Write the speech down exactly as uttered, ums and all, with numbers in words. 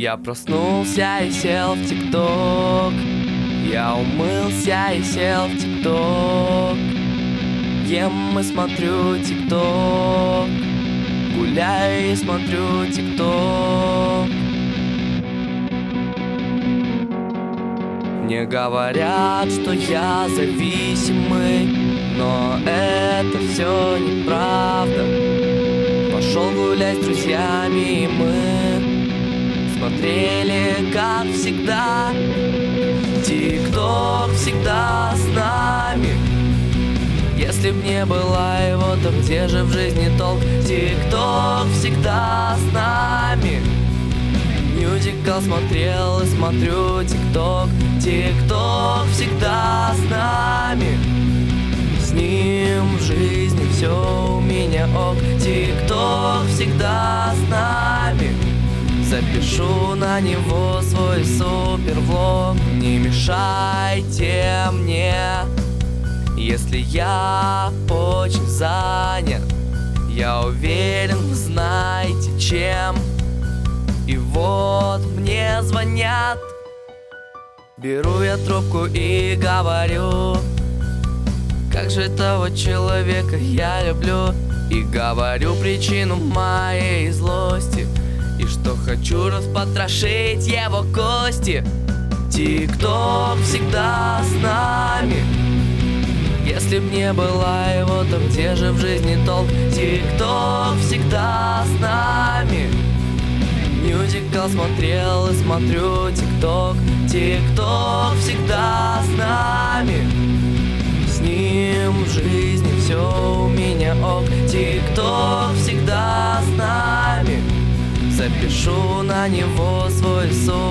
Я проснулся и сел в ТикТок. Я умылся и сел в ТикТок. Ем и смотрю ТикТок. Гуляю и смотрю ТикТок. Мне говорят, что я зависимый, но это все неправда. Пошел гулять с друзьями, и мы смотрели, как всегда. ТикТок всегда с нами. Если б не было его, то где же в жизни толк? ТикТок всегда с нами. Мюзикл смотрел и смотрю ТикТок. ТикТок всегда с нами. С ним в жизни все у меня ок. ТикТок всегда с нами. Запишу на него свой супервлог. Не мешайте мне, если я очень занят. Я уверен, вы знаете чем. И вот мне звонят. Беру я трубку и говорю: как же того человека я люблю. И говорю причину моей злости, и что хочу распотрошить его кости. ТикТок всегда с нами. Если б не было его, то где же в жизни толк? ТикТок всегда с нами. Мюзикл смотрел и смотрю ТикТок. ТикТок всегда с нами. С ним в жизни все у меня ок. ТикТок всегда с нами. Запишу на него свой сон.